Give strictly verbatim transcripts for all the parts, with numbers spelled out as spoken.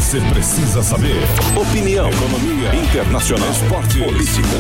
você precisa saber. Opinião, economia, internacional, esporte, política,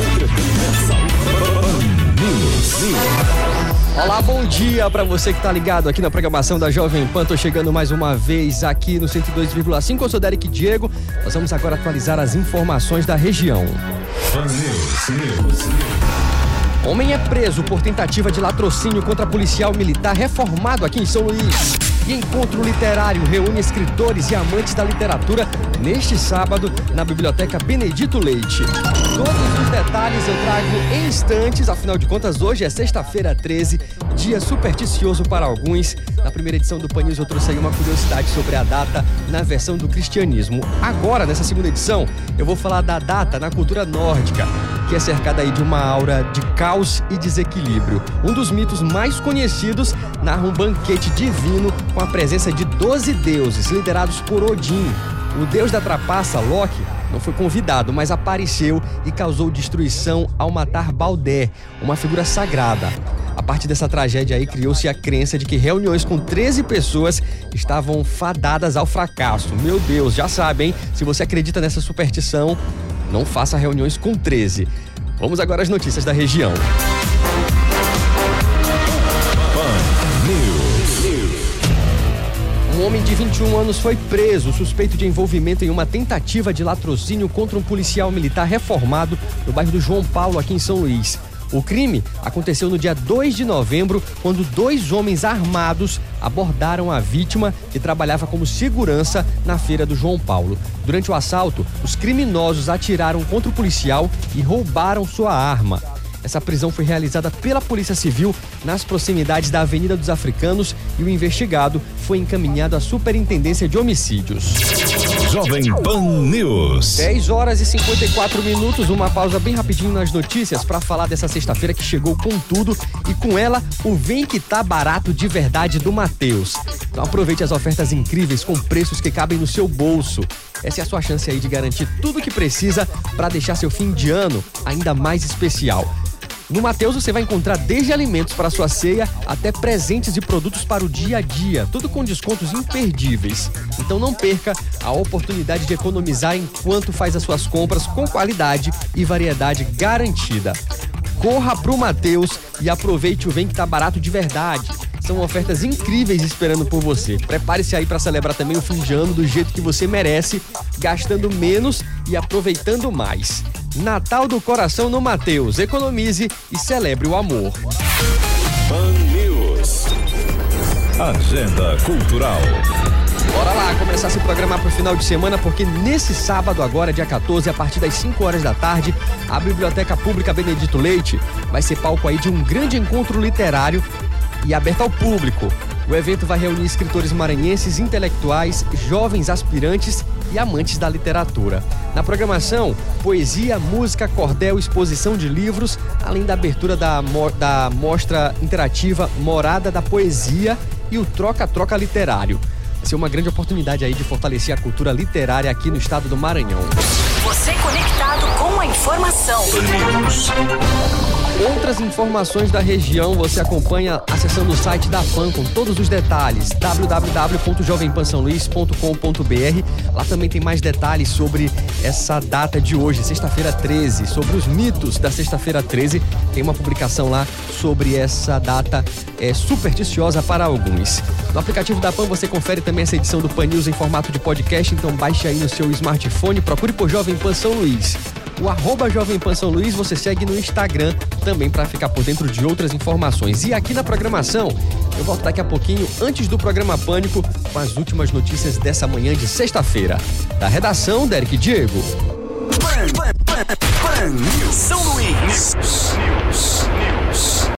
News. Olá, bom dia para você que tá ligado aqui na programação da Jovem Pan. Tô chegando mais uma vez aqui no cento e dois vírgula cinco. Eu sou Derek Diego. Nós vamos agora atualizar as informações da região. Pan News, News. Homem é preso por tentativa de latrocínio contra policial militar reformado aqui em São Luís. E encontro literário reúne escritores e amantes da literatura neste sábado na Biblioteca Benedito Leite. Todos os detalhes eu trago em instantes, afinal de contas hoje é sexta-feira treze, dia supersticioso para alguns. Na primeira edição do Pan News eu trouxe aí uma curiosidade sobre a data na versão do cristianismo. Agora, nessa segunda edição, eu vou falar da data na cultura nórdica, que é cercada aí de uma aura de caos e desequilíbrio. Um dos mitos mais conhecidos narra um banquete divino com a presença de doze deuses, liderados por Odin. O deus da trapaça, Loki, não foi convidado, mas apareceu e causou destruição ao matar Baldé, uma figura sagrada. A partir dessa tragédia aí, criou-se a crença de que reuniões com treze pessoas estavam fadadas ao fracasso. Meu Deus, já sabe, hein? Se você acredita nessa superstição, não faça reuniões com treze. Vamos agora às notícias da região. Um homem de vinte e um anos foi preso, suspeito de envolvimento em uma tentativa de latrocínio contra um policial militar reformado no bairro do João Paulo, aqui em São Luís. O crime aconteceu no dia dois de novembro, quando dois homens armados abordaram a vítima, que trabalhava como segurança na feira do João Paulo. Durante o assalto, os criminosos atiraram contra o policial e roubaram sua arma. Essa prisão foi realizada pela Polícia Civil nas proximidades da Avenida dos Africanos e o investigado foi encaminhado à Superintendência de Homicídios. Jovem Pan News. dez horas e cinquenta e quatro minutos, uma pausa bem rapidinho nas notícias para falar dessa sexta-feira que chegou com tudo e com ela o Vem Que Tá Barato de Verdade do Mateus. Então aproveite as ofertas incríveis com preços que cabem no seu bolso. Essa é a sua chance aí de garantir tudo o que precisa para deixar seu fim de ano ainda mais especial. No Mateus você vai encontrar desde alimentos para sua ceia até presentes e produtos para o dia a dia, tudo com descontos imperdíveis. Então não perca a oportunidade de economizar enquanto faz as suas compras com qualidade e variedade garantida. Corra pro Mateus e aproveite o Vem Que Tá Barato de Verdade. São ofertas incríveis esperando por você. Prepare-se aí para celebrar também o fim de ano do jeito que você merece, gastando menos e aproveitando mais. Natal do coração no Mateus. Economize e celebre o amor. Pan News. Agenda Cultural. Bora lá, começar a se programar para o final de semana, porque nesse sábado agora, dia quatorze, a partir das cinco horas da tarde, a Biblioteca Pública Benedito Leite vai ser palco aí de um grande encontro literário e aberto ao público. O evento vai reunir escritores maranhenses, intelectuais, jovens aspirantes e amantes da literatura. Na programação, poesia, música, cordel, exposição de livros, além da abertura da, mo- da mostra interativa Morada da Poesia e o Troca-Troca Literário. Vai ser uma grande oportunidade aí de fortalecer a cultura literária aqui no estado do Maranhão. Você conectado com a informação. Outras informações da região você acompanha acessando o site da Pan com todos os detalhes, w w w ponto jovem pan são luís ponto com ponto b r. Lá também tem mais detalhes sobre essa data de hoje, sexta-feira treze, sobre os mitos da sexta-feira treze. Tem uma publicação lá sobre essa data é, supersticiosa para alguns. No aplicativo da Pan você confere também essa edição do Pan News em formato de podcast, então baixe aí no seu smartphone, procure por Jovem Pan São Luís. O arroba Jovem Pan São Luís você segue no Instagram também para ficar por dentro de outras informações. E aqui na programação, eu volto daqui a pouquinho, antes do programa Pânico, com as últimas notícias dessa manhã de sexta-feira. Da redação, Derek Diego. Pan, Pan, Pan, Pan News. São Luís. News. News.